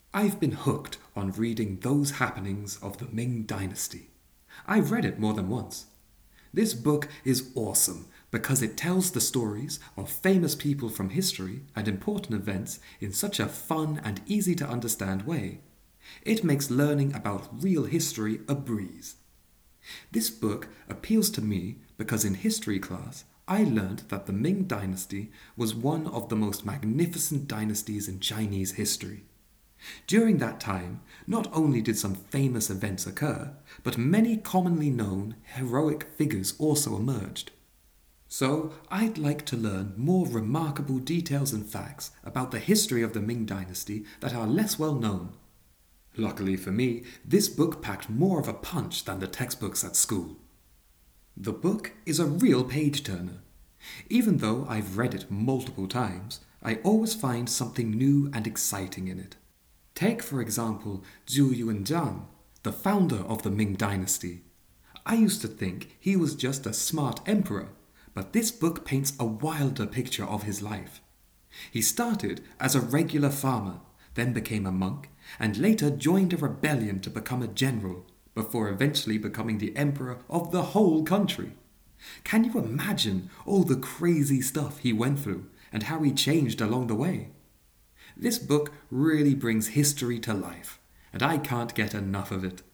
I've been hooked on reading those happenings of the Ming Dynasty. I've read it more than once. This book is awesome because it tells the stories of famous people from history and important events in such a fun and easy to understand way. It makes learning about real history a breeze. This book appeals to me because in history class I learned that the Ming Dynasty was one of the most magnificent dynasties in Chinese history. During that time, not only did some famous events occur, but many commonly known heroic figures also emerged. So, I'd like to learn more remarkable details and facts about the history of the Ming Dynasty that are less well known. Luckily for me, this book packed more of a punch than the textbooks at school. The book is a real page turner. Even though I've read it multiple times, I always find something new and exciting in it. Take, for example, Zhu Yuanzhang, the founder of the Ming Dynasty. I used to think he was just a smart emperor, but this book paints a wilder picture of his life. He started as a regular farmer, then became a monk, and later joined a rebellion to become a general, before eventually becoming the emperor of the whole country. Can you imagine all the crazy stuff he went through and how he changed along the way? This book really brings history to life, and I can't get enough of it.